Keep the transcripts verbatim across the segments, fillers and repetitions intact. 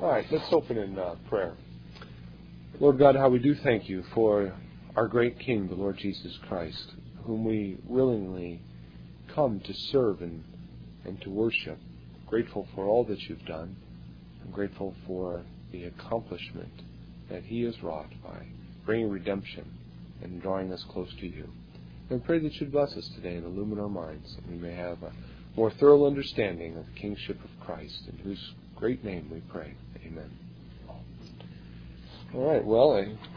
All right, let's open in uh, prayer. Lord God, how we do thank you for our great King, the Lord Jesus Christ, whom we willingly come to serve and, and to worship. Grateful for all that you've done. I'm grateful for the accomplishment that he has wrought by bringing redemption and drawing us close to you. And pray that you'd bless us today and illumine our minds, that we may have a more thorough understanding of the kingship of Christ, in whose great name we pray. Amen. All right, well,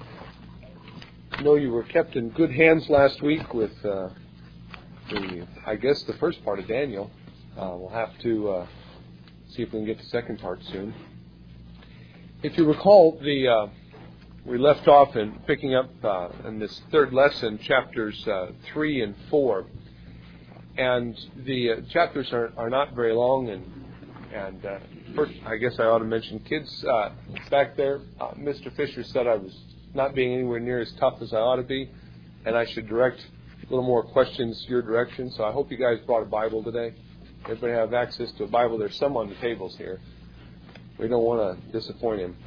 I know you were kept in good hands last week with uh, the, I guess, the first part of Daniel. Uh, we'll have to uh, see if we can get the second part soon. If you recall, the uh, we left off in picking up uh, in this third lesson, chapters uh, three and four. And the uh, chapters are, are not very long, and and uh, first, I guess I ought to mention kids uh, back there. Uh, Mister Fisher said I was not being anywhere near as tough as I ought to be, and I should direct a little more questions your direction. So I hope you guys brought a Bible today. Everybody have access to a Bible. There's some on the tables here. We don't want to disappoint him.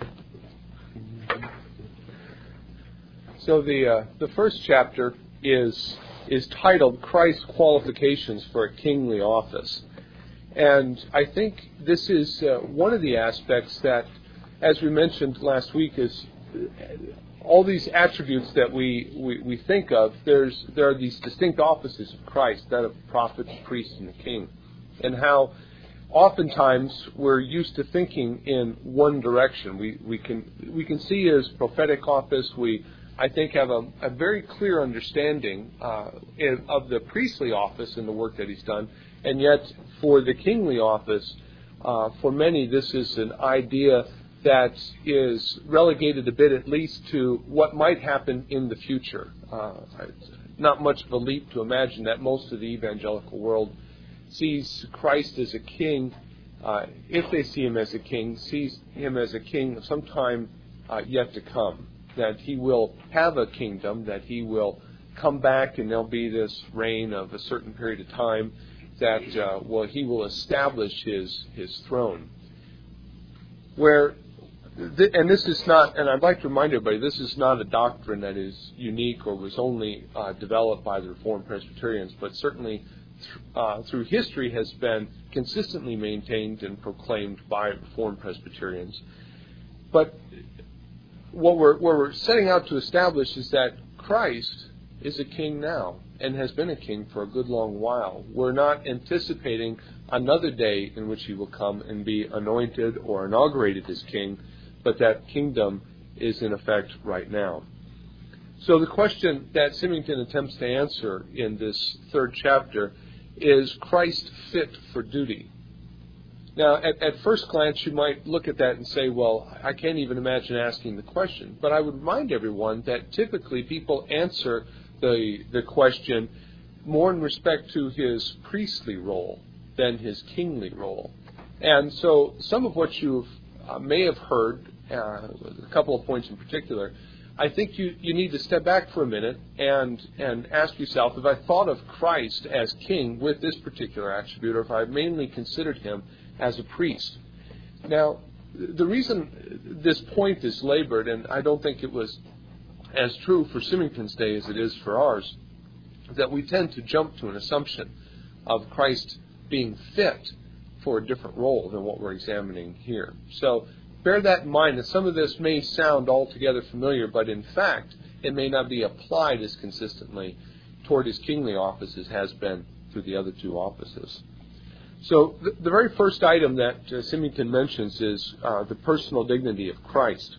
So the uh, the first chapter is is titled Christ's Qualifications for a Kingly Office. And I think this is uh, one of the aspects that, as we mentioned last week, is all these attributes that we, we, we think of. There's there are these distinct offices of Christ, that of prophet, priest, and the king, and how oftentimes we're used to thinking in one direction. We we can we can see his prophetic office. We I think have a, a very clear understanding uh, in, of the priestly office and the work that he's done. And yet, for the kingly office, uh, for many, this is an idea that is relegated a bit, at least, to what might happen in the future. Uh, not much of a leap to imagine that most of the evangelical world sees Christ as a king, uh, if they see him as a king, sees him as a king sometime uh, yet to come. That he will have a kingdom, that he will come back and there'll be this reign of a certain period of time, that uh, well, he will establish his his throne. Where, th- and this is not, and I'd like to remind everybody, this is not a doctrine that is unique or was only uh, developed by the Reformed Presbyterians, but certainly th- uh, through history has been consistently maintained and proclaimed by Reformed Presbyterians. But What we're, what we're setting out to establish is that Christ is a king now and has been a king for a good long while. We're not anticipating another day in which he will come and be anointed or inaugurated as king, but that kingdom is in effect right now. So the question that Symington attempts to answer in this third chapter is Christ fit for duty? Now, at, at first glance, you might look at that and say, well, I can't even imagine asking the question. But I would remind everyone that typically people answer the the question more in respect to his priestly role than his kingly role. And so some of what you uh, may have heard, uh, a couple of points in particular, I think you, you need to step back for a minute and, and ask yourself, if I thought of Christ as king with this particular attribute, or if I mainly considered him as a priest. Now, the reason this point is labored, and I don't think it was as true for Symington's day as it is for ours, is that we tend to jump to an assumption of Christ being fit for a different role than what we're examining here. So bear that in mind, that some of this may sound altogether familiar, but in fact, it may not be applied as consistently toward his kingly office as has been through the other two offices. So the, the very first item that uh, Symington mentions is uh, the personal dignity of Christ.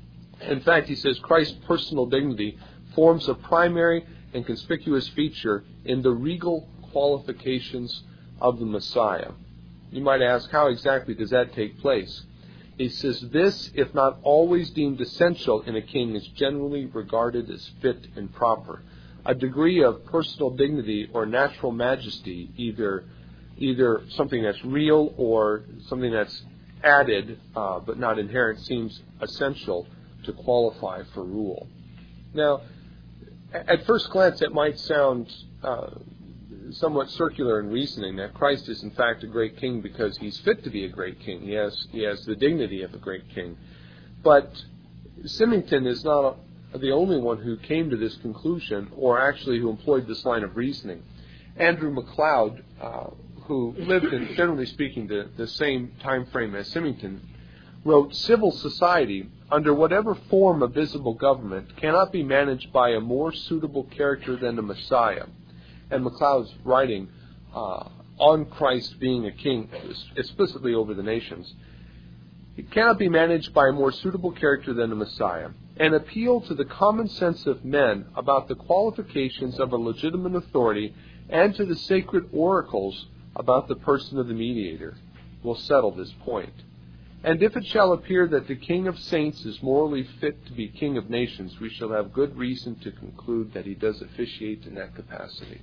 In fact, he says Christ's personal dignity forms a primary and conspicuous feature in the regal qualifications of the Messiah. You might ask, how exactly does that take place? He says, this, if not always deemed essential in a king, is generally regarded as fit and proper. A degree of personal dignity or natural majesty, either either something that's real or something that's added uh, but not inherent, seems essential to qualify for rule. Now, at first glance, it might sound uh, somewhat circular in reasoning, that Christ is in fact a great king because he's fit to be a great king. He has, he has the dignity of a great king. But Symington is not a, the only one who came to this conclusion, or actually who employed this line of reasoning. Andrew MacLeod, uh, who lived in, generally speaking, the, the same time frame as Symington, wrote, "Civil society, under whatever form of visible government, cannot be managed by a more suitable character than the Messiah." And MacLeod's writing uh, on Christ being a king explicitly over the nations. "It cannot be managed by a more suitable character than the Messiah. An appeal to the common sense of men about the qualifications of a legitimate authority and to the sacred oracles about the person of the mediator will settle this point. And if it shall appear that the King of saints is morally fit to be King of nations, we shall have good reason to conclude that he does officiate in that capacity."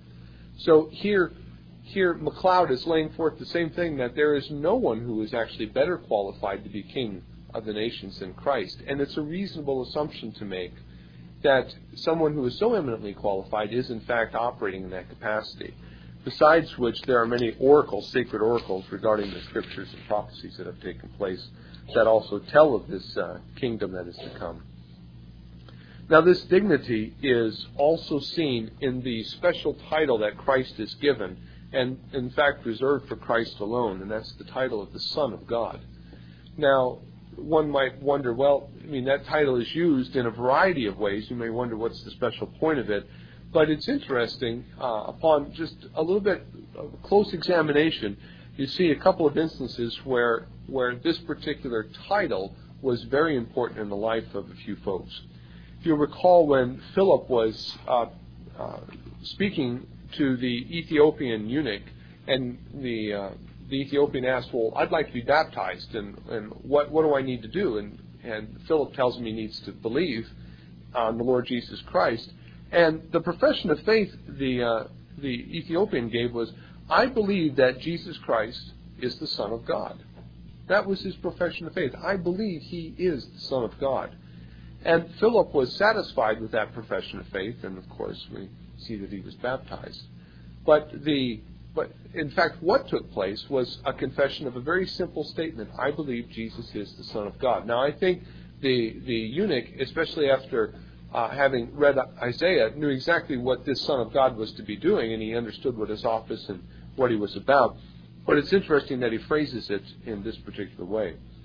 So here, here MacLeod is laying forth the same thing, that there is no one who is actually better qualified to be King of the nations than Christ. And it's a reasonable assumption to make that someone who is so eminently qualified is in fact operating in that capacity. Besides which, there are many oracles, sacred oracles, regarding the scriptures and prophecies that have taken place that also tell of this uh, kingdom that is to come. Now, this dignity is also seen in the special title that Christ is given, and in fact reserved for Christ alone, and that's the title of the Son of God. Now, one might wonder, well, I mean, that title is used in a variety of ways. You may wonder what's the special point of it. But it's interesting, uh, upon just a little bit of close examination, you see a couple of instances where where this particular title was very important in the life of a few folks. If you recall, when Philip was uh, uh, speaking to the Ethiopian eunuch, and the uh, the Ethiopian asked, "Well, I'd like to be baptized, and, and what what do I need to do?" And and Philip tells him he needs to believe on the Lord Jesus Christ. And the profession of faith the uh, the Ethiopian gave was, "I believe that Jesus Christ is the Son of God." That was his profession of faith. I believe he is the Son of God. And Philip was satisfied with that profession of faith, and of course we see that he was baptized. But the but in fact what took place was a confession of a very simple statement: I believe Jesus is the Son of God. Now I think the the eunuch, especially after Uh, having read Isaiah, knew exactly what this Son of God was to be doing, and he understood what his office and what he was about. But it's interesting that he phrases it in this particular way.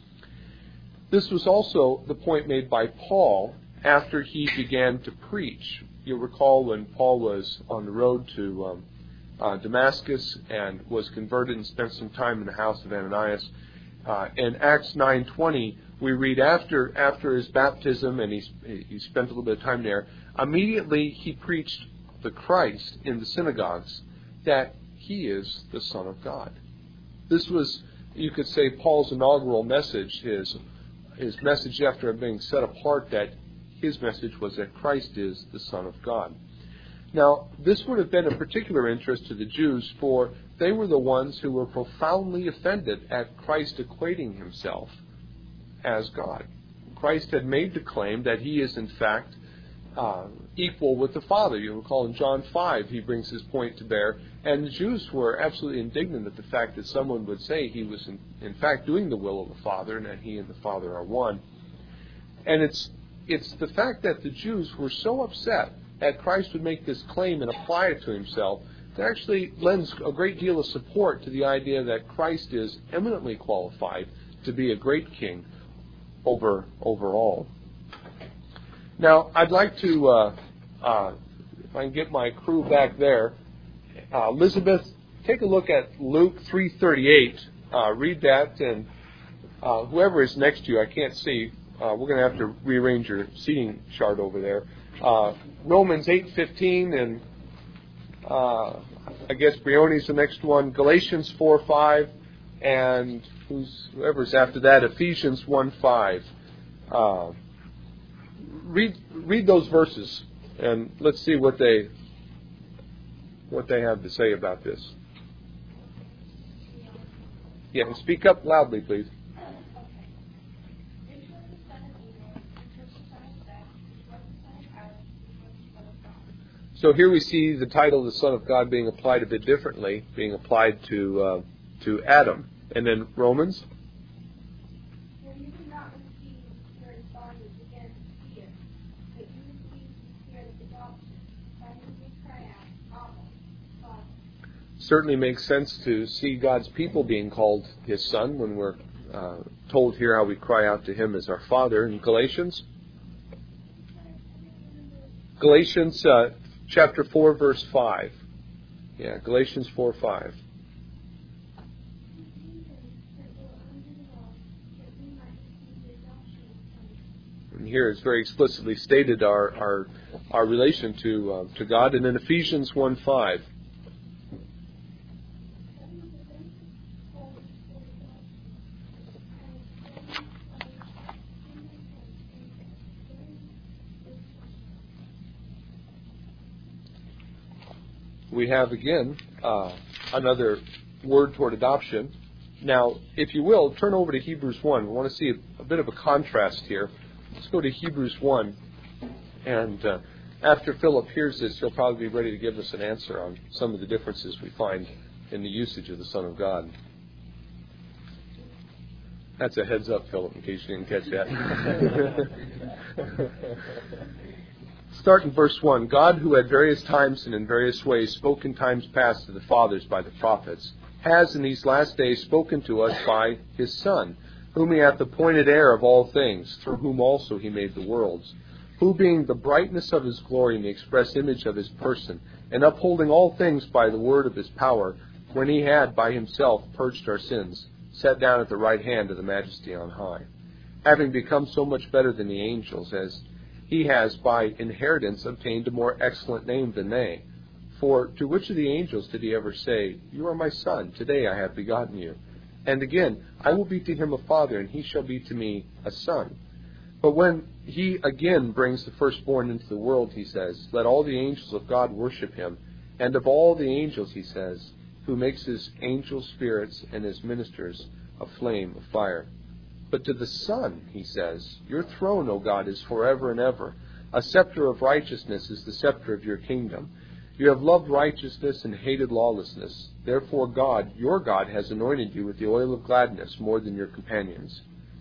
This was also the point made by Paul after he began to preach. You'll recall when Paul was on the road to um, uh, Damascus and was converted and spent some time in the house of Ananias. Uh, in Acts nine twenty, we read after after his baptism, and he, he spent a little bit of time there, immediately he preached the Christ in the synagogues, that he is the Son of God. This was, you could say, Paul's inaugural message, his, his message after being set apart, that his message was that Christ is the Son of God. Now, this would have been of particular interest to the Jews, for they were the ones who were profoundly offended at Christ equating himself as God. Christ had made the claim that he is in fact uh, equal with the Father. You recall in John five he brings his point to bear, and the Jews were absolutely indignant at the fact that someone would say he was in, in fact doing the will of the Father, and that he and the Father are one. And it's it's the fact that the Jews were so upset that Christ would make this claim and apply it to himself that actually lends a great deal of support to the idea that Christ is eminently qualified to be a great king over over all. Now, I'd like to, uh, uh, if I can get my crew back there, uh, Elizabeth, take a look at Luke three thirty-eight. Uh, read that, and uh, whoever is next to you, I can't see. Uh, we're going to have to rearrange your seating chart over there. Uh, Romans eight fifteen, and uh, I guess Brioni's the next one. Galatians four five, and who's, whoever's after that, Ephesians one five. Uh, read read those verses, and let's see what they what they have to say about this. Yeah, and speak up loudly, please. So here we see the title of the Son of God being applied a bit differently, being applied to uh, to Adam. And then Romans. For you did not receive the spirit of bondage again to fear, but you received the spirit of adoption, by whom we cry out, Abba, Father. Certainly makes sense to see God's people being called His Son when we're uh, told here how we cry out to Him as our Father in Galatians. Galatians uh, chapter four, verse five. Yeah, Galatians four, five. And here it's very explicitly stated our our, our relation to uh, to God. And in Ephesians one, five. We have again uh, another word toward adoption. Now, if you will, turn over to Hebrews one. We want to see a, a bit of a contrast here. Let's go to Hebrews one. And uh, after Philip hears this, he'll probably be ready to give us an answer on some of the differences we find in the usage of the Son of God. That's a heads up, Philip, in case you didn't catch that. Start in verse one. God, who at various times and in various ways spoke in times past to the fathers by the prophets, has in these last days spoken to us by His Son, whom He hath appointed heir of all things, through whom also He made the worlds, who being the brightness of His glory and the express image of His person, and upholding all things by the word of His power, when He had by Himself purged our sins, sat down at the right hand of the Majesty on high, having become so much better than the angels, as He has by inheritance obtained a more excellent name than they. For to which of the angels did He ever say, You are my Son, today I have begotten you? And again, I will be to him a father, and he shall be to me a son. But when He again brings the firstborn into the world, He says, Let all the angels of God worship Him. And of all the angels, He says, who makes His angel spirits and His ministers a flame of fire. But to the Son, He says, Your throne, O God, is forever and ever. A scepter of righteousness is the scepter of Your kingdom. You have loved righteousness and hated lawlessness. Therefore God, your God, has anointed you with the oil of gladness more than your companions.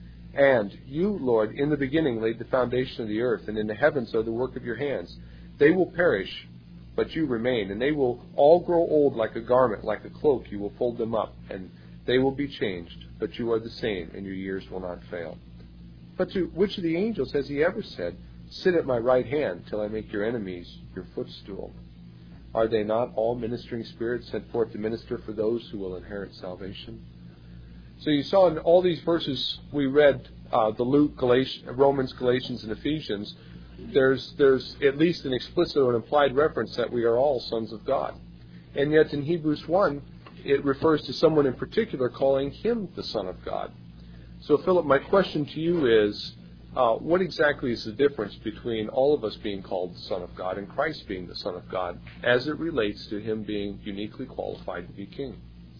And you, Lord, in the beginning laid the foundation of the earth, and in the heavens are the work of Your hands. They will perish, but You remain, and they will all grow old like a garment, like a cloak. You will fold them up, and they will be changed, but You are the same, and Your years will not fail. But to which of the angels has He ever said, Sit at my right hand till I make your enemies your footstool? Are they not all ministering spirits sent forth to minister for those who will inherit salvation? So you saw in all these verses we read, uh, the Luke, Galatians, Romans, Galatians, and Ephesians, there's there's at least an explicit or an implied reference that we are all sons of God. And yet in Hebrews one, it refers to someone in particular calling Him the Son of God. So Philip, my question to you is, Uh, what exactly is the difference between all of us being called the Son of God and Christ being the Son of God as it relates to Him being uniquely qualified to be King?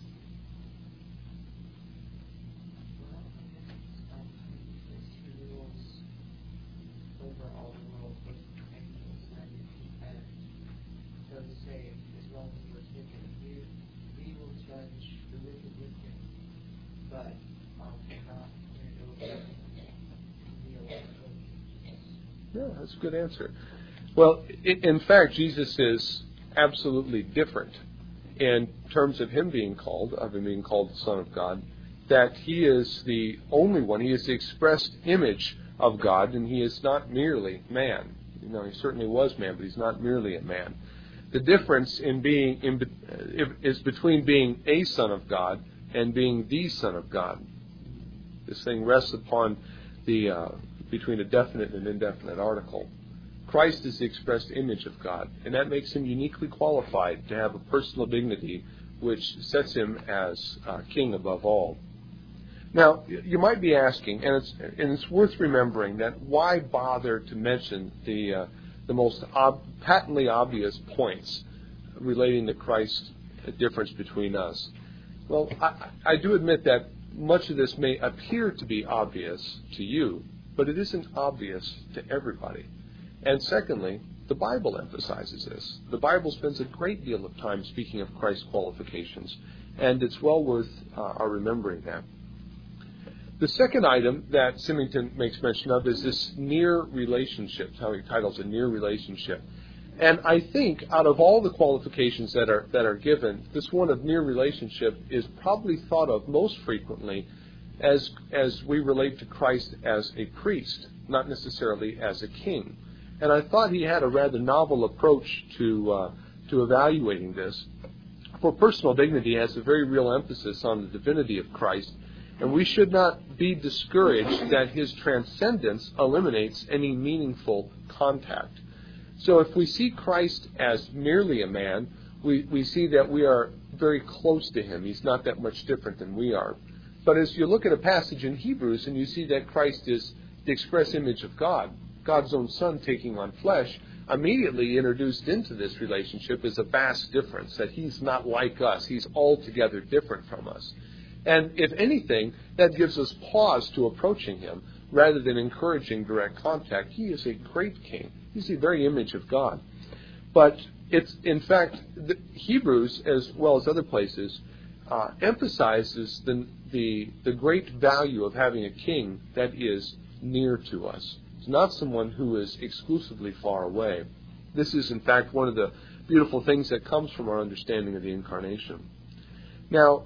Yeah, that's a good answer. Well, in fact, Jesus is absolutely different in terms of Him being called, of Him being called the Son of God, that He is the only one. He is the expressed image of God, and He is not merely man. You know, He certainly was man, but He's not merely a man. The difference in being in, is between being a Son of God and being the Son of God. This thing rests upon the uh, between a definite and indefinite article. Christ is the expressed image of God, and that makes Him uniquely qualified to have a personal dignity which sets Him as uh, King above all. Now, you might be asking, and it's, and it's worth remembering, that why bother to mention the uh, the most ob- patently obvious points relating to Christ's difference between us? Well, I, I do admit that much of this may appear to be obvious to you, but it isn't obvious to everybody. And secondly, The Bible emphasizes this. The Bible spends a great deal of time speaking of Christ's qualifications, and it's well worth uh, our remembering that. The second item that Symington makes mention of is this near relationship, how he titles a near relationship. And I think out of all the qualifications that are that are given, this one of near relationship is probably thought of most frequently as as we relate to Christ as a priest, not necessarily as a king. And I thought he had a rather novel approach to uh, to evaluating this. For personal dignity has a very real emphasis on the divinity of Christ, and we should not be discouraged that his transcendence eliminates any meaningful contact. So if we see Christ as merely a man, we, we see that we are very close to him. He's not that much different than we are. But as you look at a passage in Hebrews and you see that Christ is the express image of God, God's own Son taking on flesh, immediately introduced into this relationship is a vast difference, that he's not like us. He's altogether different from us. And if anything, that gives us pause to approaching him rather than encouraging direct contact. He is a great king. He's the very image of God. But it's, in fact, the Hebrews, as well as other places, uh, emphasizes the, the, the great value of having a king that is near to us. It's not someone who is exclusively far away. This is, in fact, one of the beautiful things that comes from our understanding of the Incarnation. Now,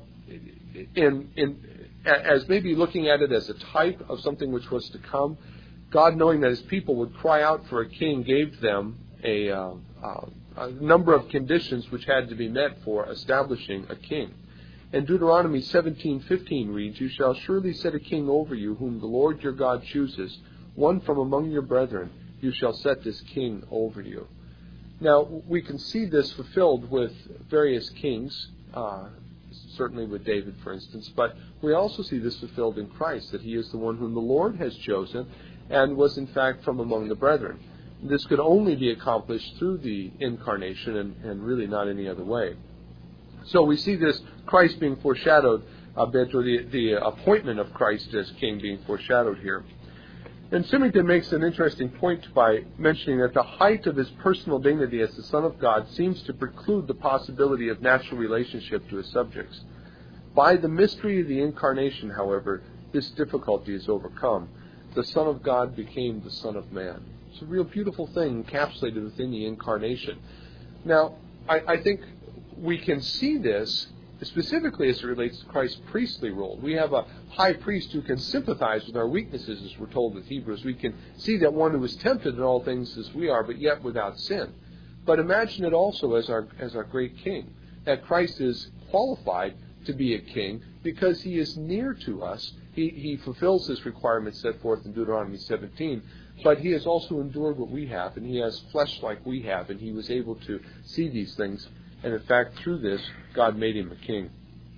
in, in, as maybe looking at it as a type of something which was to come, God, knowing that his people would cry out for a king, gave them a, uh, uh, a number of conditions which had to be met for establishing a king. And Deuteronomy seventeen fifteen reads, "You shall surely set a king over you, whom the Lord your God chooses, one from among your brethren. You shall set this king over you." Now, we can see this fulfilled with various kings, uh, certainly with David, for instance, but we also see this fulfilled in Christ, that he is the one whom the Lord has chosen and was, in fact, from among the brethren. This could only be accomplished through the Incarnation and, and really not any other way. So we see this Christ being foreshadowed a bit, or the, the appointment of Christ as king being foreshadowed here. And Symington makes an interesting point by mentioning that the height of his personal dignity as the Son of God seems to preclude the possibility of natural relationship to his subjects. By the mystery of the Incarnation, however, this difficulty is overcome. The Son of God became the Son of Man. It's a real beautiful thing encapsulated within the Incarnation. Now, I, I think we can see this specifically as it relates to Christ's priestly role. We have a high priest who can sympathize with our weaknesses, as we're told with Hebrews. We can see that one who is tempted in all things as we are, but yet without sin. But imagine it also as our as our great king, that Christ is qualified to be a king because he is near to us. He, he fulfills this requirement set forth in Deuteronomy seventeen, but he has also endured what we have, and he has flesh like we have, and he was able to see these things. And in fact, through this, God made him a king.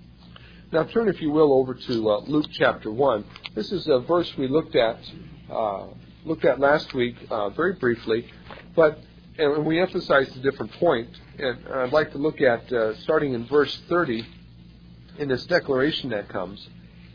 Now turn, if you will, over to uh, Luke chapter one. This is a verse we looked at uh, looked at last week uh, very briefly, but and we emphasized a different point. And I'd like to look at, uh, starting in verse thirty, in this declaration that comes.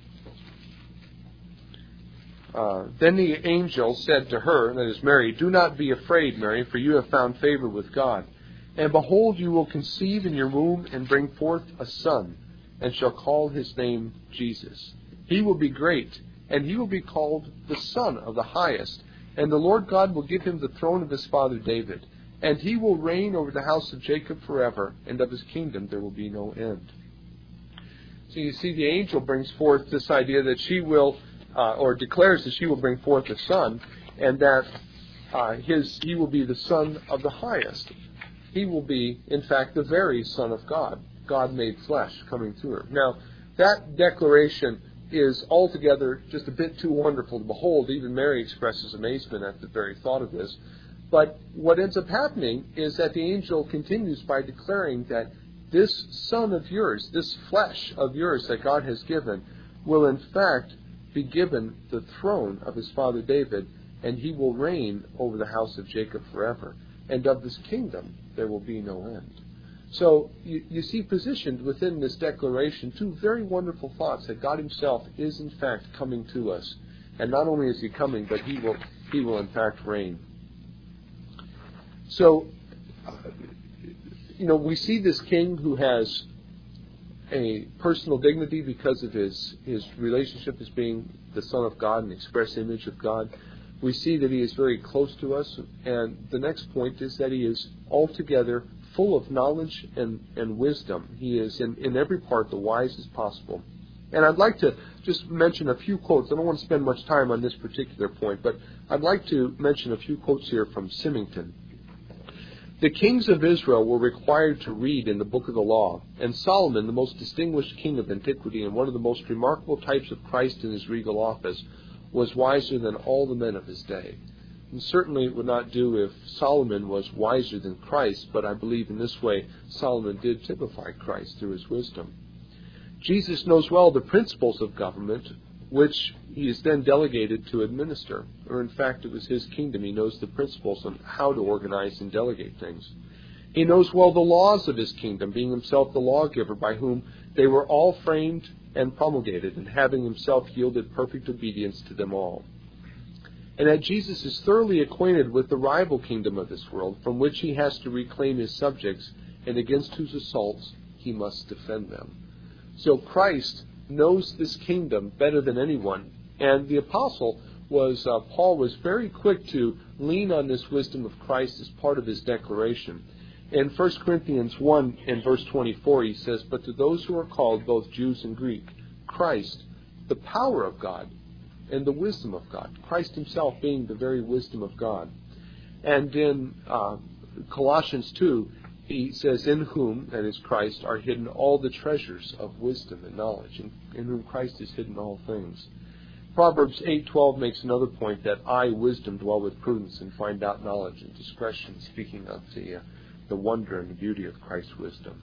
Uh, then the angel said to her, that is Mary, "Do not be afraid, Mary, for you have found favor with God. And behold, you will conceive in your womb and bring forth a son, and shall call his name Jesus. He will be great, and he will be called the Son of the Highest. And the Lord God will give him the throne of his father David. And he will reign over the house of Jacob forever, and of his kingdom there will be no end." So you see, the angel brings forth this idea that she will, uh, or declares that she will bring forth a son, and that uh, his he will be the Son of the Highest. He will be, in fact, the very Son of God, God made flesh, coming through her. Now, that declaration is altogether just a bit too wonderful to behold. Even Mary expresses amazement at the very thought of this. But what ends up happening is that the angel continues by declaring that this son of yours, this flesh of yours that God has given, will in fact be given the throne of his father David, and he will reign over the house of Jacob forever. And of this kingdom there will be no end. So you, you see positioned within this declaration two very wonderful thoughts, that God himself is in fact coming to us. And not only is he coming, but he will he will in fact reign. So, uh, you know, we see this king who has a personal dignity because of his, his relationship as being the Son of God and express image of God. We see that he is very close to us, and the next point is that he is altogether full of knowledge and, and wisdom. He is in, in every part the wisest possible. And I'd like to just mention a few quotes. I don't want to spend much time on this particular point, but I'd like to mention a few quotes here from Symington. The kings of Israel were required to read in the book of the law, and Solomon, the most distinguished king of antiquity and one of the most remarkable types of Christ in his regal office, was wiser than all the men of his day. And certainly it would not do if Solomon was wiser than Christ, but I believe in this way Solomon did typify Christ through his wisdom. Jesus knows well the principles of government, which he is then delegated to administer. Or in fact, it was his kingdom. He knows the principles on how to organize and delegate things. He knows well the laws of his kingdom, being himself the lawgiver by whom they were all framed and promulgated, and having himself yielded perfect obedience to them all. And that Jesus is thoroughly acquainted with the rival kingdom of this world, from which he has to reclaim his subjects, and against whose assaults he must defend them. So Christ knows this kingdom better than anyone, and the apostle was, uh, Paul was very quick to lean on this wisdom of Christ as part of his declaration. In First Corinthians one, in verse twenty-four, he says, "But to those who are called, both Jews and Greek, Christ, the power of God, and the wisdom of God." Christ himself being the very wisdom of God. And in uh, Colossians two, he says, "In whom," that is Christ, "are hidden all the treasures of wisdom and knowledge," in, in whom Christ is hidden all things. Proverbs eight twelve makes another point, that I, wisdom, dwell with prudence and find out knowledge and discretion, speaking of the, uh, the wonder and the beauty of Christ's wisdom.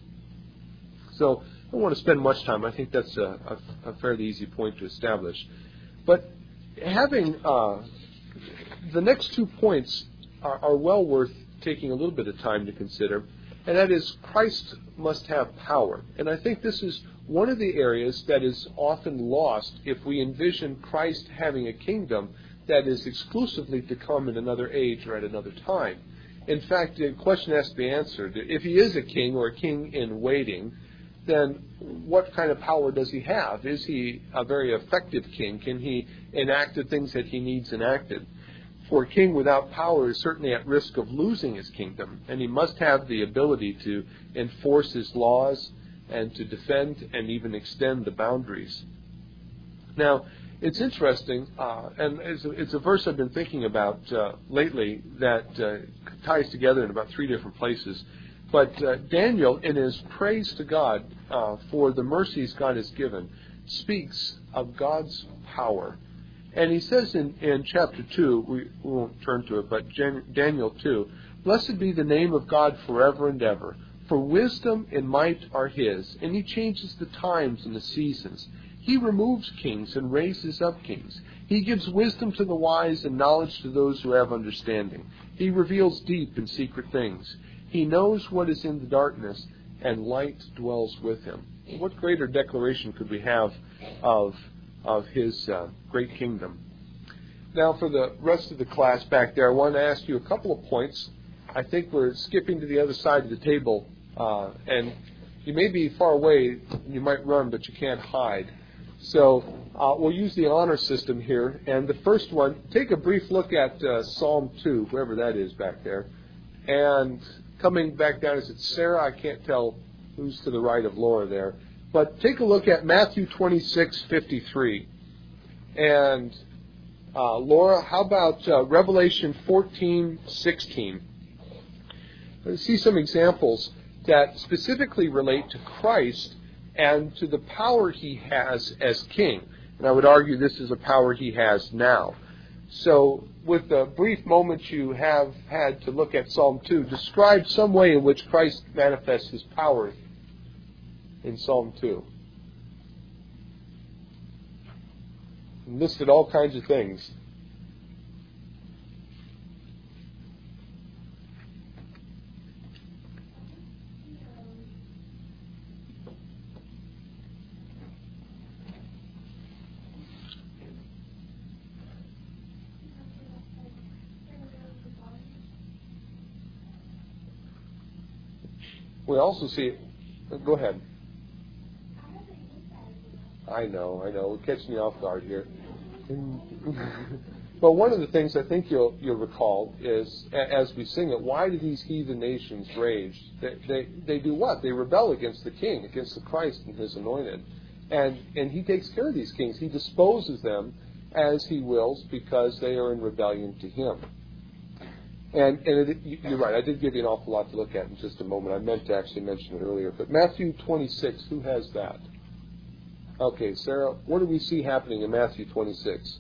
So I don't want to spend much time. I think that's a, a, a fairly easy point to establish. But having uh, the next two points are, are well worth taking a little bit of time to consider, and that is Christ must have power. And I think this is one of the areas that is often lost if we envision Christ having a kingdom that is exclusively to come in another age or at another time. In fact, the question has to be answered. If he is a king or a king in waiting, then what kind of power does he have? Is he a very effective king? Can he enact the things that he needs enacted? For a king without power is certainly at risk of losing his kingdom, and he must have the ability to enforce his laws and to defend and even extend the boundaries. Now, it's interesting, uh, and it's a, it's a verse I've been thinking about uh, lately that uh, ties together in about three different places. But uh, Daniel, in his praise to God uh, for the mercies God has given, speaks of God's power. And he says in, in chapter two, we, we won't turn to it, but Jan, Daniel two, "Blessed be the name of God forever and ever, for wisdom and might are his, and he changes the times and the seasons. He removes kings and raises up kings. He gives wisdom to the wise and knowledge to those who have understanding. He reveals deep and secret things. He knows what is in the darkness, and light dwells with him." What greater declaration could we have of, of his uh, great kingdom? Now, for the rest of the class back there, I want to ask you a couple of points. I think we're skipping to the other side of the table, uh, and you may be far away, you might run, but you can't hide. So uh, we'll use the honor system here. And the first one, take a brief look at uh, Psalm two, whoever that is back there. And coming back down, is it Sarah? I can't tell who's to the right of Laura there. But take a look at Matthew twenty-six fifty-three. And uh, Laura, how about uh, Revelation fourteen sixteen? Let's see some examples that specifically relate to Christ and to the power he has as king. And I would argue this is a power he has now. So with the brief moment you have had to look at Psalm two, describe some way in which Christ manifests his power in Psalm two. And listed all kinds of things. We also see, go ahead. I know, I know, we're catching you off guard here. But one of the things I think you'll you'll recall is, as we sing it, why do these heathen nations rage? They, they they do what? They rebel against the King, against the Christ and His anointed, and and He takes care of these kings. He disposes them as He wills because they are in rebellion to Him. And and it, you're right. I did give you an awful lot to look at in just a moment. I meant to actually mention it earlier. But Matthew twenty-six, who has that? Okay, Sarah, what do we see happening in Matthew twenty-six?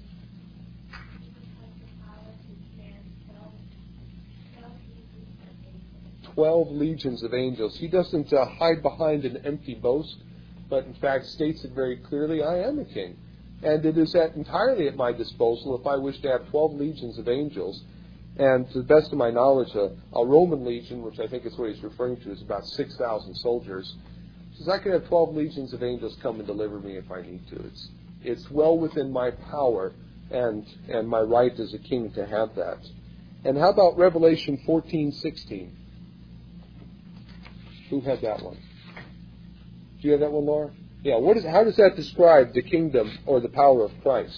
Twelve legions of angels. He doesn't uh, hide behind an empty boast, but in fact states it very clearly, I am a king. And it is at, entirely at my disposal if I wish to have twelve legions of angels. And to the best of my knowledge, a, a Roman legion, which I think is what he's referring to, is about six thousand soldiers. He says, I could have twelve legions of angels come and deliver me if I need to. It's it's well within my power and and my right as a king to have that. And how about Revelation fourteen sixteen? Who had that one? Do you have that one, Laura? Yeah. What is? How does that describe the kingdom or the power of Christ?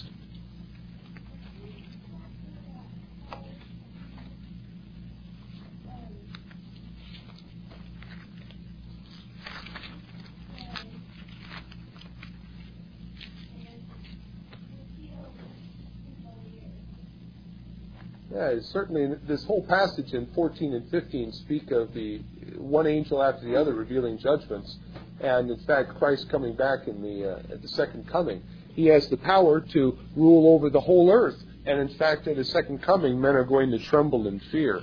Yeah, certainly this whole passage in fourteen and fifteen speak of the one angel after the other revealing judgments, and in fact Christ coming back in the uh, at the second coming. He has the power to rule over the whole earth, and in fact at His second coming men are going to tremble in fear.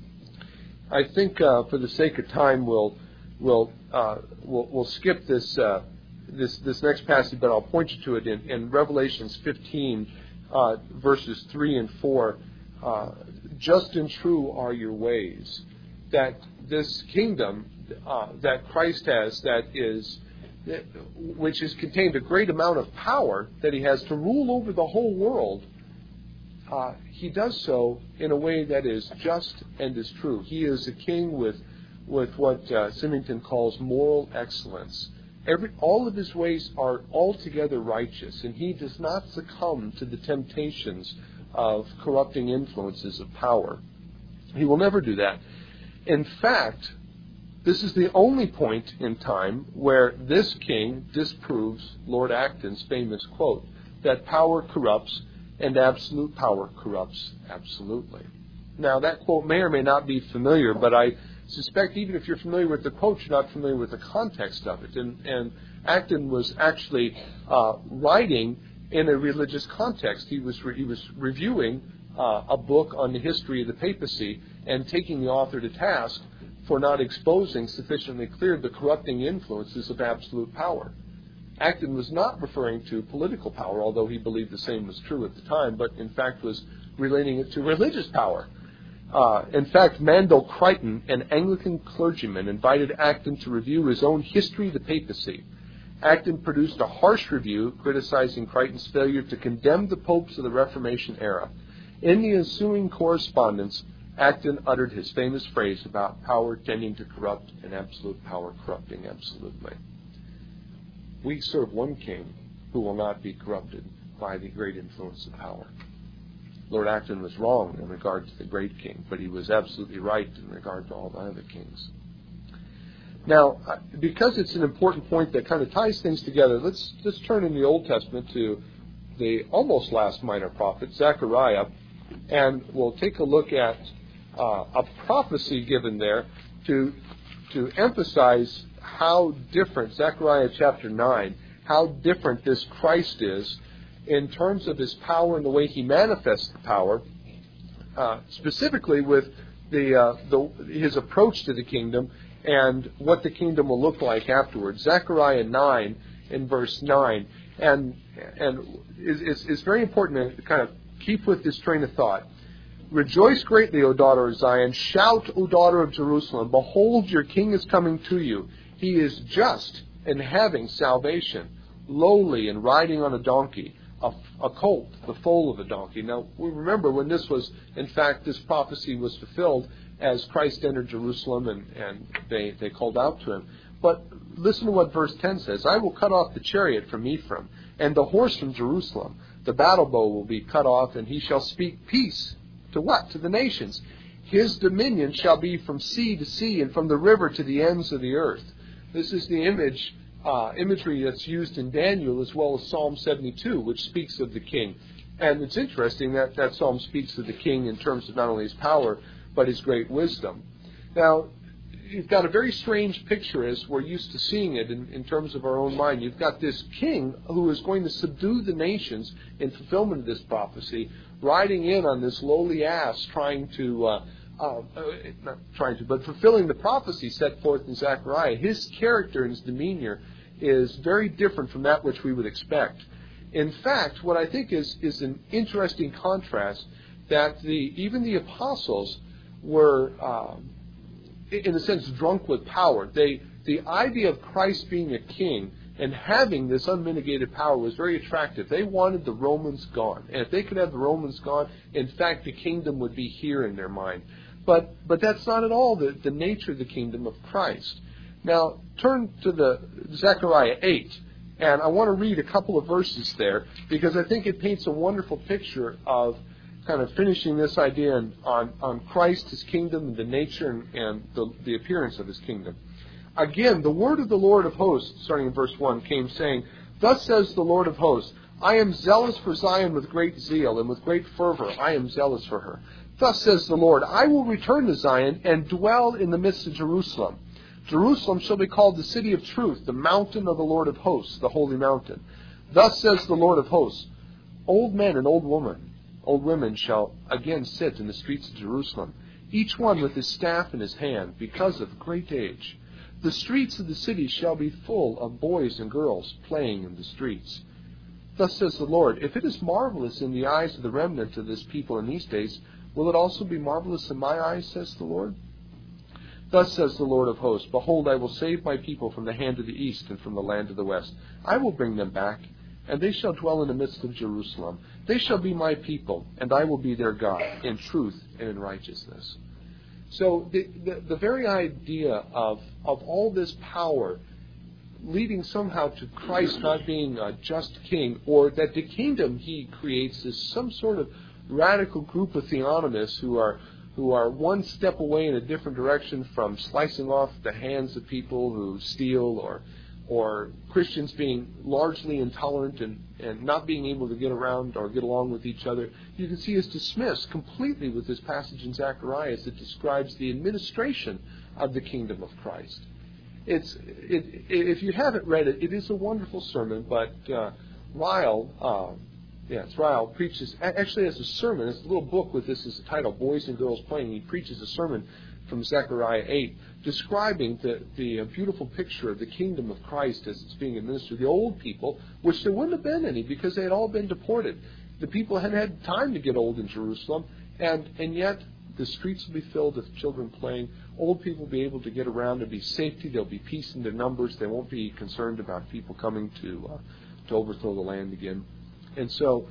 I think uh, for the sake of time we'll we'll uh, we'll, we'll skip this uh, this this next passage, but I'll point you to it in, in Revelations fifteen uh, verses three and four. Uh, just and true are your ways. That this kingdom uh, that Christ has, that is, which has contained a great amount of power that He has to rule over the whole world, uh, He does so in a way that is just and is true. He is a king with with what uh, Symington calls moral excellence. Every all of His ways are altogether righteous, and He does not succumb to the temptations of corrupting influences of power. He will never do that. In fact, this is the only point in time where this king disproves Lord Acton's famous quote, that power corrupts and absolute power corrupts absolutely. Now, that quote may or may not be familiar, but I suspect even if you're familiar with the quote, you're not familiar with the context of it. And, and Acton was actually uh, writing in a religious context. He was re- he was reviewing uh, a book on the history of the papacy and taking the author to task for not exposing sufficiently clear the corrupting influences of absolute power. Acton was not referring to political power, although he believed the same was true at the time, but in fact was relating it to religious power. Uh, in fact, Mandel Crichton, an Anglican clergyman, invited Acton to review his own History of the Papacy. Acton produced a harsh review criticizing Crichton's failure to condemn the popes of the Reformation era. In the ensuing correspondence, Acton uttered his famous phrase about power tending to corrupt and absolute power corrupting absolutely. We serve one king who will not be corrupted by the great influence of power. Lord Acton was wrong in regard to the great king, but he was absolutely right in regard to all the other kings. Now, because it's an important point that kind of ties things together, let's let's turn in the Old Testament to the almost last minor prophet, Zechariah, and we'll take a look at uh, a prophecy given there to to emphasize how different, Zechariah chapter nine, how different this Christ is in terms of His power and the way He manifests the power, uh, specifically with the, uh, the His approach to the kingdom and what the kingdom will look like afterwards. Zechariah nine in verse nine. And and it's, it's very important to kind of keep with this train of thought. Rejoice greatly, O daughter of Zion. Shout, O daughter of Jerusalem. Behold, your king is coming to you. He is just and having salvation, lowly and riding on a donkey, a, a colt, the foal of a donkey. Now, we remember when this was, in fact, this prophecy was fulfilled as Christ entered Jerusalem and, and they, they called out to him. But listen to what verse ten says. I will cut off the chariot from Ephraim and the horse from Jerusalem. The battle bow will be cut off, and he shall speak peace. To what? To the nations. His dominion shall be from sea to sea and from the river to the ends of the earth. This is the image, uh, imagery that's used in Daniel as well as Psalm seventy-two, which speaks of the king. And it's interesting that that psalm speaks of the king in terms of not only his power, but his great wisdom. Now, you've got a very strange picture as we're used to seeing it in, in terms of our own mind. You've got this king who is going to subdue the nations in fulfillment of this prophecy, riding in on this lowly ass, trying to, uh, uh, not trying to, but fulfilling the prophecy set forth in Zechariah. His character and his demeanor is very different from that which we would expect. In fact, what I think is, is an interesting contrast, that the even the apostles were, uh, in a sense, drunk with power. They, the idea of Christ being a king and having this unmitigated power was very attractive. They wanted the Romans gone. And if they could have the Romans gone, in fact, the kingdom would be here in their mind. But but that's not at all the, the nature of the kingdom of Christ. Now, turn to the Zechariah eight. And I want to read a couple of verses there, because I think it paints a wonderful picture of kind of finishing this idea on, on, on Christ, his kingdom, and the nature and, and the, the appearance of his kingdom. Again, the word of the Lord of hosts, starting in verse one, came saying, Thus says the Lord of hosts, I am zealous for Zion with great zeal, and with great fervor I am zealous for her. Thus says the Lord, I will return to Zion and dwell in the midst of Jerusalem. Jerusalem shall be called the city of truth, the mountain of the Lord of hosts, the holy mountain. Thus says the Lord of hosts, Old men and old women, old women shall again sit in the streets of Jerusalem, each one with his staff in his hand, because of great age. The streets of the city shall be full of boys and girls playing in the streets. Thus says the Lord, if it is marvelous in the eyes of the remnant of this people in these days, will it also be marvelous in my eyes, says the Lord? Thus says the Lord of hosts, Behold, I will save my people from the hand of the east and from the land of the west. I will bring them back, and they shall dwell in the midst of Jerusalem. They shall be my people, and I will be their God, in truth and in righteousness. So the, the, the very idea of, of all this power leading somehow to Christ not being a just king, or that the kingdom he creates is some sort of radical group of theonomists who are who are one step away in a different direction from slicing off the hands of people who steal, or or Christians being largely intolerant and, and not being able to get around or get along with each other, you can see is dismissed completely with this passage in Zechariah that describes the administration of the kingdom of Christ. It's it, if you haven't read it, it is a wonderful sermon, but uh, Ryle, uh, yes, Ryle preaches, actually has a sermon, it's a little book with this as a title, Boys and Girls Playing. He preaches a sermon from Zechariah eight, describing the, the beautiful picture of the kingdom of Christ as it's being administered. The old people, which there wouldn't have been any because they had all been deported. The people hadn't had time to get old in Jerusalem, and, and yet the streets will be filled with children playing. Old people will be able to get around. There'll be safety. There'll be peace in their numbers. They won't be concerned about people coming to uh, to overthrow the land again. And so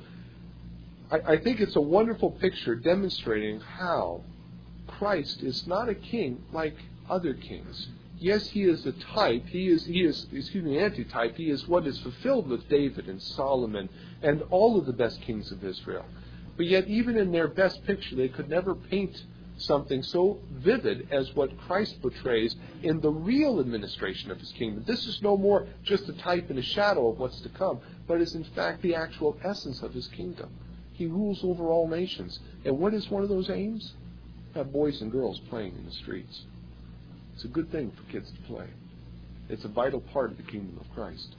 I, I think it's a wonderful picture demonstrating how Christ is not a king like other kings. Yes, he is a type. He is, he is, excuse me, antitype. He is what is fulfilled with David and Solomon and all of the best kings of Israel. But yet, even in their best picture, they could never paint something so vivid as what Christ portrays in the real administration of his kingdom. This is no more just a type and a shadow of what's to come, but is in fact the actual essence of his kingdom. He rules over all nations. And what is one of those aims? Have boys and girls playing in the streets. It's a good thing for kids to play. It's a vital part of the kingdom of Christ.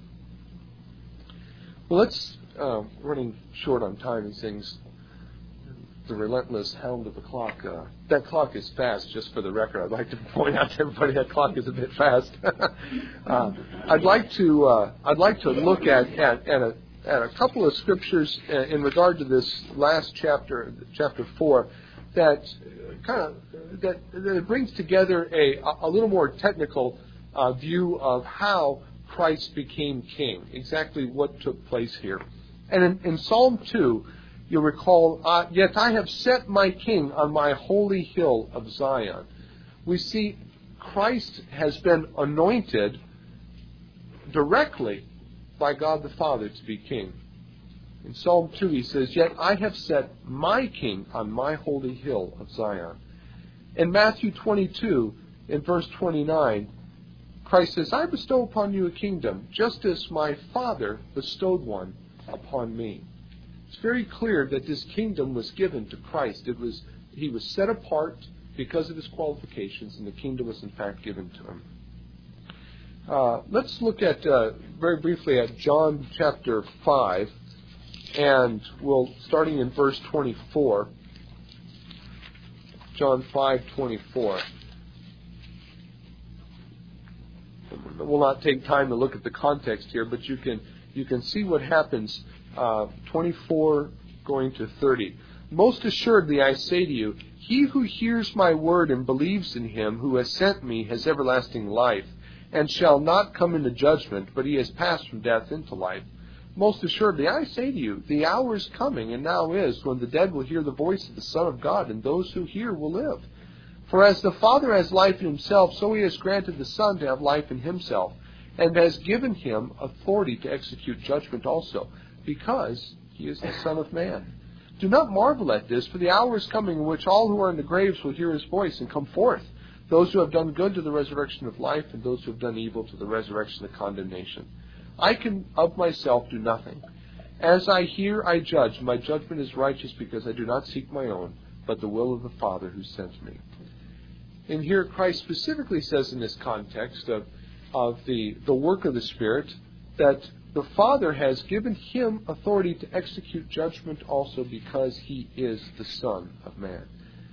Well, let's, uh, running short on time and things, the relentless hound of the clock. Uh, that clock is fast, just for the record. I'd like to point out to everybody that clock is a bit fast. uh, I'd like to uh, I'd like to look at at, at, a, at a couple of scriptures in regard to this last chapter, chapter four, that kind of that, that it brings together a a little more technical uh, view of how Christ became king, exactly what took place here. And in, in Psalm two, you'll recall, uh, yet I have set my king on my holy hill of Zion. We see Christ has been anointed directly by God the Father to be king. In Psalm two he says, yet I have set my king on my holy hill of Zion. In Matthew twenty-two, in verse twenty-nine, Christ says, I bestow upon you a kingdom, just as my Father bestowed one upon me. It's very clear that this kingdom was given to Christ. It was He was set apart because of his qualifications, and the kingdom was in fact given to him. Uh, let's look at, uh, very briefly, at John chapter five, and we'll, starting in verse twenty-four, John five twenty-four. We'll not take time to look at the context here, but you can you can see what happens, uh, twenty-four going to thirty. Most assuredly I say to you, he who hears my word and believes in him who has sent me has everlasting life, and shall not come into judgment, but he has passed from death into life. Most assuredly I say to you, the hour is coming, and now is, when the dead will hear the voice of the Son of God, and those who hear will live. For as the Father has life in himself, so he has granted the Son to have life in himself, and has given him authority to execute judgment also, because he is the Son of Man. Do not marvel at this, for the hour is coming in which all who are in the graves will hear his voice and come forth, those who have done good to the resurrection of life, and those who have done evil to the resurrection of condemnation. I can of myself do nothing. As I hear, I judge. My judgment is righteous, because I do not seek my own, but the will of the Father who sent me. And here Christ specifically says in this context of, of the, the work of the Spirit, that the Father has given him authority to execute judgment also, because he is the Son of Man.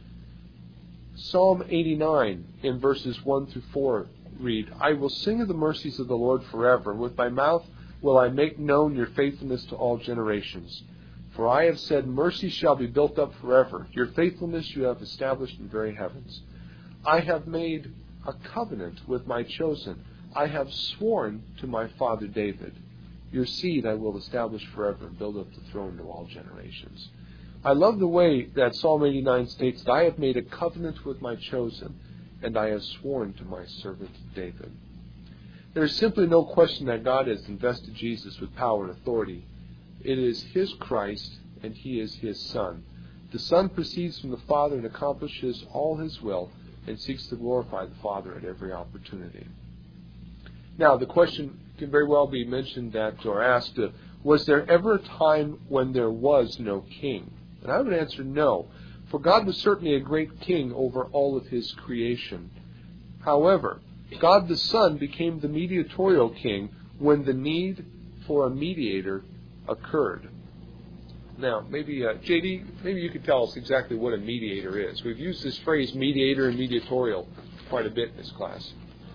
Psalm eighty-nine in verses one through four read, I will sing of the mercies of the Lord forever. With my mouth will I make known your faithfulness to all generations. For I have said, mercy shall be built up forever. Your faithfulness you have established in very heavens. I have made a covenant with my chosen. I have sworn to my father David. Your seed I will establish forever and build up the throne to all generations. I love the way that Psalm eighty-nine states that I have made a covenant with my chosen, and I have sworn to my servant David. There is simply no question that God has invested Jesus with power and authority. It is his Christ, and he is his Son. The Son proceeds from the Father and accomplishes all his will, and seeks to glorify the Father at every opportunity. Now, the question can very well be mentioned that, or asked, uh, was there ever a time when there was no king? And I would answer no, for God was certainly a great king over all of his creation. However, God the Son became the mediatorial king when the need for a mediator occurred. Now, maybe, uh, J D, maybe you could tell us exactly what a mediator is. We've used this phrase mediator and mediatorial quite a bit in this class.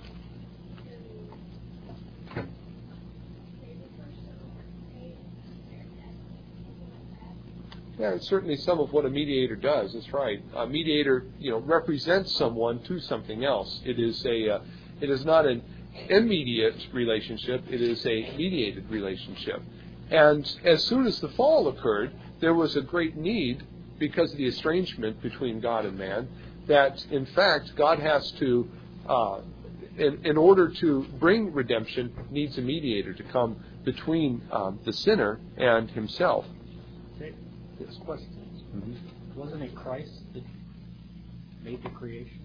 Yeah, it's certainly some of what a mediator does. That's right. A mediator, you know, represents someone to something else. It is a, uh, it is not an immediate relationship. It is a mediated relationship. And as soon as the fall occurred, there was a great need, because of the estrangement between God and man, that in fact God has to, uh, in, in order to bring redemption, needs a mediator to come between um, the sinner and himself. This question. Mm-hmm. Wasn't it Christ that made the creation?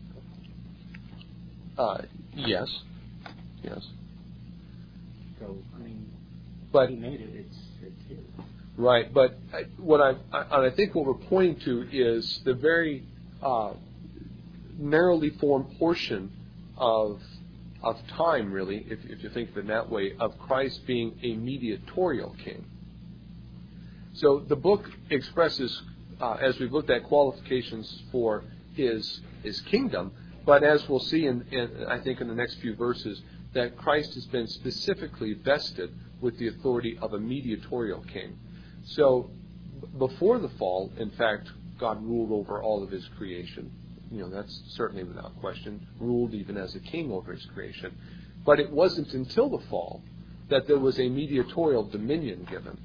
Uh, yes. Yes. So, I mean, but he made it, it's, it's his. Right, but what I, I, I think what we're pointing to is the very uh, narrowly formed portion of of time, really, if, if you think of it that way, of Christ being a mediatorial king. So the book expresses, uh, as we've looked at, qualifications for his his kingdom, but as we'll see in, in I think in the next few verses, that Christ has been specifically vested with the authority of a mediatorial king. So before the fall, in fact, God ruled over all of his creation. You know, that's certainly without question, ruled even as a king over his creation. But it wasn't until the fall that there was a mediatorial dominion given.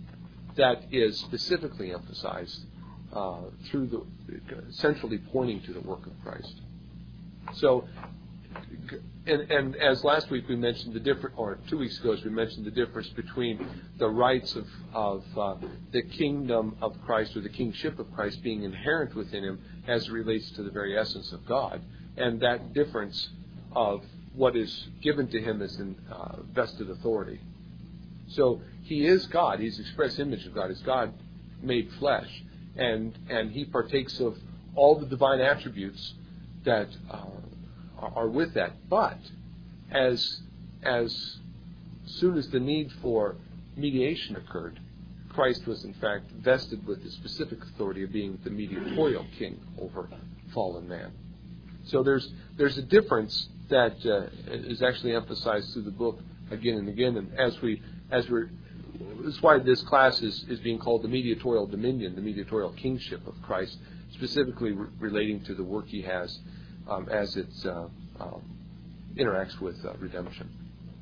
that is specifically emphasized uh, through the centrally pointing to the work of Christ. So, and, and as last week we mentioned the different, or two weeks ago as we mentioned the difference between the rights of, of uh, the kingdom of Christ or the kingship of Christ being inherent within him as it relates to the very essence of God, and that difference of what is given to him as an uh, vested authority. So he is God. He's the express image of God. He's God made flesh. And and he partakes of all the divine attributes that uh, are with that. But as as soon as the need for mediation occurred, Christ was in fact vested with the specific authority of being the mediatorial king over fallen man. So there's there's a difference that uh, is actually emphasized through the book again and again. And as we as we're that's why this class is, is being called the mediatorial dominion, the mediatorial kingship of Christ, specifically re- relating to the work he has um, as it uh, um, interacts with uh, redemption.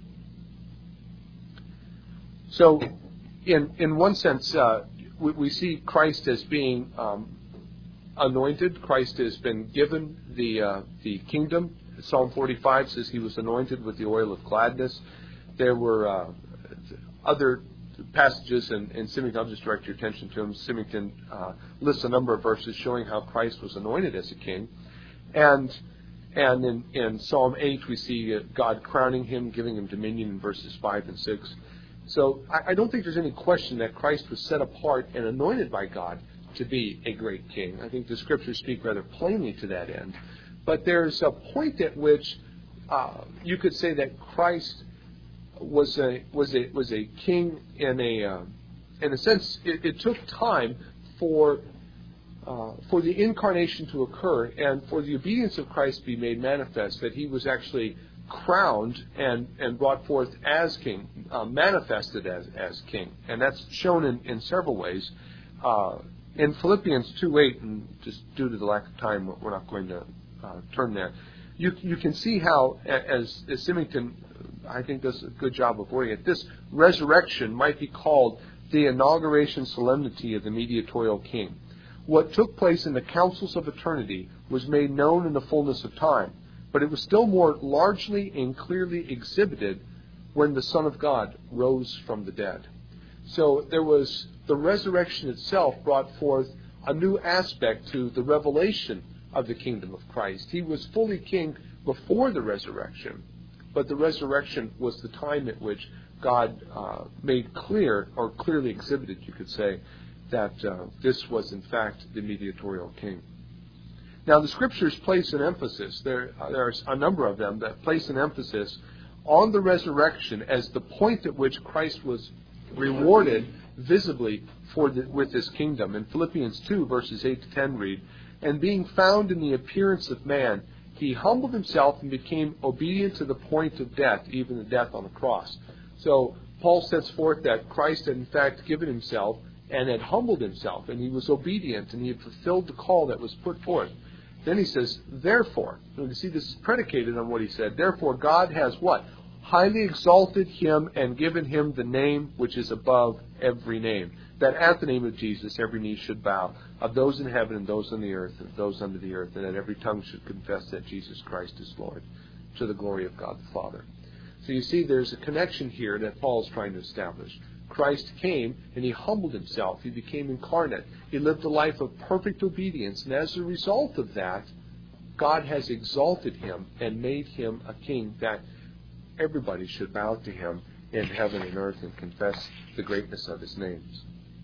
So, in in one sense, uh, we, we see Christ as being um, anointed. Christ has been given the uh, the kingdom. Psalm forty-five says he was anointed with the oil of gladness. There were uh, other passages, and, and Symington, I'll just direct your attention to them. Symington uh, lists a number of verses showing how Christ was anointed as a king. And and in, in Psalm eight, we see uh, God crowning him, giving him dominion in verses five and six. So I, I don't think there's any question that Christ was set apart and anointed by God to be a great king. I think the Scriptures speak rather plainly to that end. But there's a point at which uh, you could say that Christ was a was a was a king in a uh, in a sense. It, it took time for uh, for the incarnation to occur and for the obedience of Christ to be made manifest. That he was actually crowned and, and brought forth as king, uh, manifested as as king, and that's shown in, in several ways. Uh, in Philippians two eight, and just due to the lack of time, we're not going to uh, turn there. You you can see how, as, as Symington, I think, does a good job of wording it, this resurrection might be called the inauguration solemnity of the mediatorial king. What took place in the councils of eternity was made known in the fullness of time, but it was still more largely and clearly exhibited when the Son of God rose from the dead. So there was the resurrection itself brought forth a new aspect to the revelation of the kingdom of Christ. He was fully king before the resurrection, but the resurrection was the time at which God uh, made clear, or clearly exhibited, you could say, that uh, this was in fact the mediatorial king. Now the Scriptures place an emphasis, there, uh, there are a number of them that place an emphasis on the resurrection as the point at which Christ was rewarded visibly for the, with his kingdom. In Philippians two, verses eight to ten read, "And being found in the appearance of man, he humbled himself and became obedient to the point of death, even the death on the cross." So Paul sets forth that Christ had in fact given himself and had humbled himself, and he was obedient, and he had fulfilled the call that was put forth. Then he says, therefore, you see this is predicated on what he said, therefore God has what? Highly exalted him and given him the name which is above every name, that at the name of Jesus every knee should bow, of those in heaven and those on the earth and those under the earth, and that every tongue should confess that Jesus Christ is Lord, to the glory of God the Father. So you see there's a connection here that Paul is trying to establish. Christ came and he humbled himself. He became incarnate. He lived a life of perfect obedience, and as a result of that, God has exalted him and made him a king that everybody should bow to him in heaven and earth and confess the greatness of his names.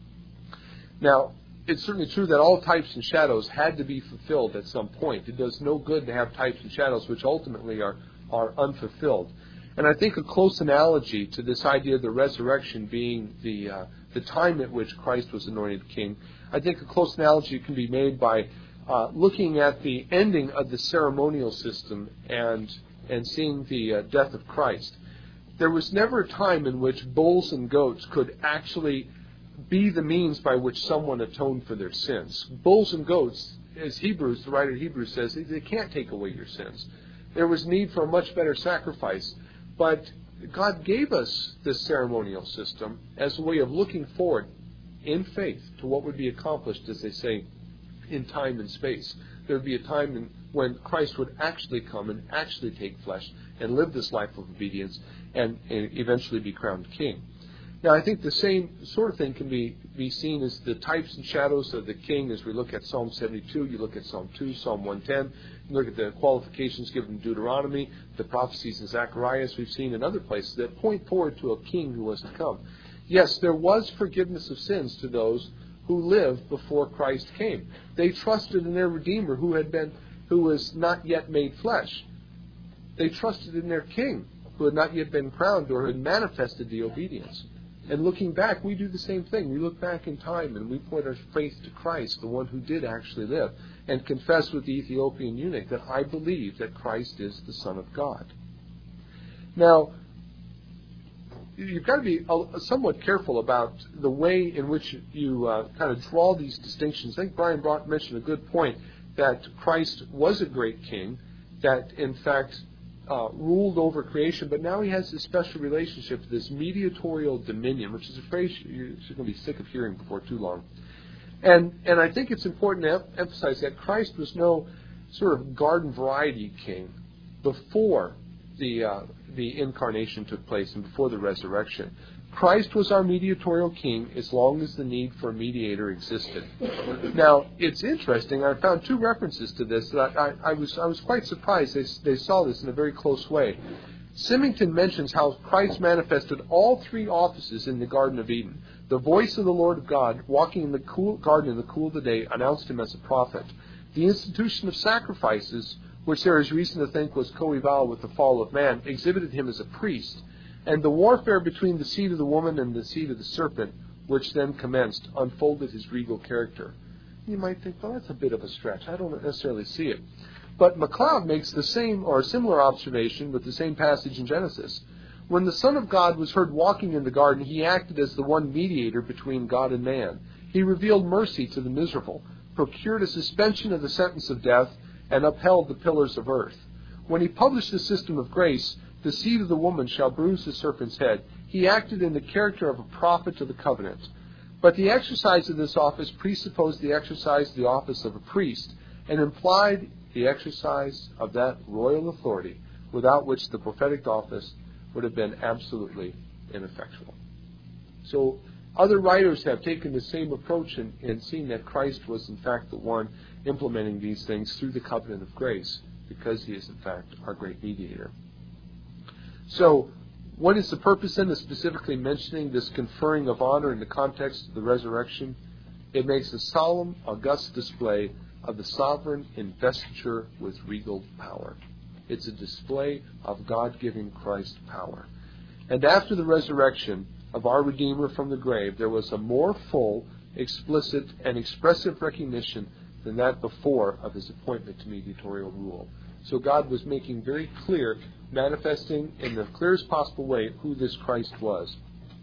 Now, it's certainly true that all types and shadows had to be fulfilled at some point. It does no good to have types and shadows which ultimately are, are unfulfilled. And I think a close analogy to this idea of the resurrection being the uh, the time at which Christ was anointed king, I think a close analogy can be made by uh, looking at the ending of the ceremonial system and and seeing the uh, death of Christ. There was never a time in which bulls and goats could actually be the means by which someone atoned for their sins. Bulls and goats, as Hebrews, the writer of Hebrews says, they, they can't take away your sins. There was need for a much better sacrifice. But God gave us this ceremonial system as a way of looking forward in faith to what would be accomplished, as they say, in time and space. There would be a time in, when Christ would actually come and actually take flesh and live this life of obedience and, and eventually be crowned king. Now, I think the same sort of thing can be, be seen as the types and shadows of the king as we look at Psalm seventy-two, you look at Psalm two, Psalm one ten, you look at the qualifications given in Deuteronomy, the prophecies in Zechariah we've seen in other places that point forward to a king who was to come. Yes, there was forgiveness of sins to those who lived before Christ came. They trusted in their Redeemer who had been, who was not yet made flesh. They trusted in their king who had not yet been crowned or had manifested the obedience. And looking back, we do the same thing. We look back in time and we point our faith to Christ, the one who did actually live, and confess with the Ethiopian eunuch that I believe that Christ is the Son of God. Now, you've got to be somewhat careful about the way in which you uh, kind of draw these distinctions. I think Brian Brock mentioned a good point that Christ was a great king, that in fact uh, ruled over creation, but now he has this special relationship to this mediatorial dominion, which is a phrase you're going to be sick of hearing before too long. And and I think it's important to emphasize that Christ was no sort of garden variety king before the uh, the incarnation took place and before the resurrection. Christ was our mediatorial king as long as the need for a mediator existed. Now, it's interesting. I found two references to this that I, I, I was I was quite surprised they, they saw this in a very close way. Symington mentions how Christ manifested all three offices in the Garden of Eden. The voice of the Lord of God, walking in the cool garden in the cool of the day, announced him as a prophet. The institution of sacrifices, which there is reason to think was coeval with the fall of man, exhibited him as a priest. And the warfare between the seed of the woman and the seed of the serpent, which then commenced, unfolded his regal character. You might think, well, that's a bit of a stretch. I don't necessarily see it. But MacLeod makes the same or a similar observation with the same passage in Genesis. When the Son of God was heard walking in the garden, he acted as the one mediator between God and man. He revealed mercy to the miserable, procured a suspension of the sentence of death, and upheld the pillars of earth. When he published the system of grace, the seed of the woman shall bruise the serpent's head, he acted in the character of a prophet to the covenant. But the exercise of this office presupposed the exercise of the office of a priest, and implied the exercise of that royal authority, without which the prophetic office would have been absolutely ineffectual. So other writers have taken the same approach and, and seen that Christ was in fact the one implementing these things through the covenant of grace, because he is in fact our great mediator. So what is the purpose then of specifically mentioning this conferring of honor in the context of the resurrection? It makes a solemn, august display of the sovereign investiture with regal power. It's a display of God giving Christ power. And after the resurrection of our Redeemer from the grave, there was a more full, explicit, and expressive recognition than that before of his appointment to mediatorial rule. So God was making very clear, manifesting in the clearest possible way who this Christ was.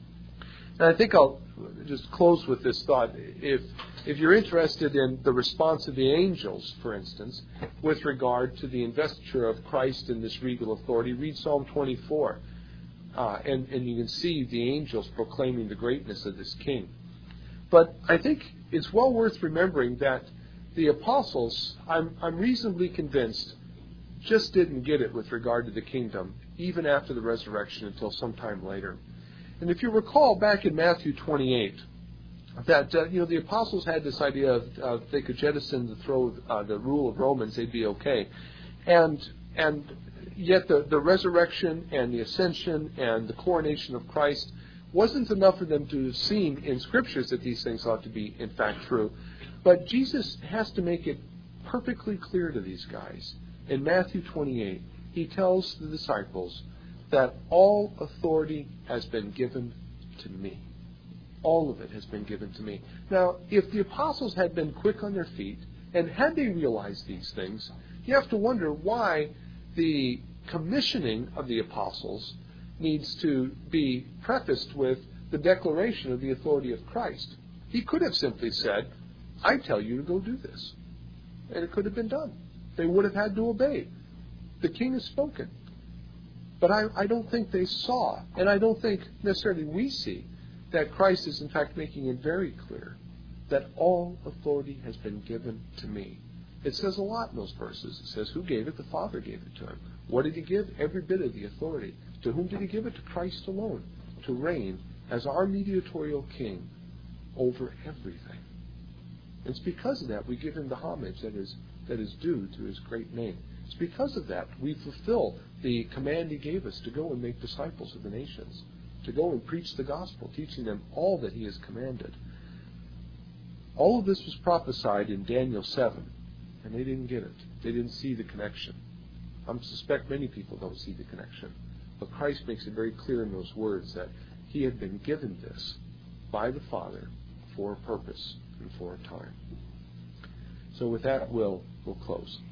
And I think I'll just close with this thought. If if you're interested in the response of the angels, for instance, with regard to the investiture of Christ in this regal authority, read Psalm twenty-four. Uh, and, and you can see the angels proclaiming the greatness of this king. But I think it's well worth remembering that the apostles, I'm, I'm reasonably convinced, just didn't get it with regard to the kingdom, even after the resurrection until some time later. And if you recall back in Matthew twenty-eight, that uh, you know the apostles had this idea of uh, if they could jettison the throw uh, the rule of Romans, they'd be okay. And and yet the, the resurrection and the ascension and the coronation of Christ wasn't enough for them to have seen in Scriptures that these things ought to be in fact true. But Jesus has to make it perfectly clear to these guys. In Matthew twenty-eight, he tells the disciples that all authority has been given to me. All of it has been given to me. Now, if the apostles had been quick on their feet, and had they realized these things, you have to wonder why the commissioning of the apostles needs to be prefaced with the declaration of the authority of Christ. He could have simply said, I tell you to go do this. And it could have been done. They would have had to obey. The king has spoken. But I, I don't think they saw, and I don't think necessarily we see, that Christ is in fact making it very clear that all authority has been given to me. It says a lot in those verses. It says, who gave it? The Father gave it to him. What did he give? Every bit of the authority. To whom did he give it? To Christ alone, to reign as our mediatorial king over everything. And it's because of that we give him the homage that is that is due to his great name. It's because of that we fulfill the command he gave us to go and make disciples of the nations, to go and preach the gospel, teaching them all that he has commanded. All of this was prophesied in Daniel seven, and they didn't get it. They didn't see the connection. I suspect many people don't see the connection. But Christ makes it very clear in those words that he had been given this by the Father for a purpose and for a time. So with that, we'll, we'll close.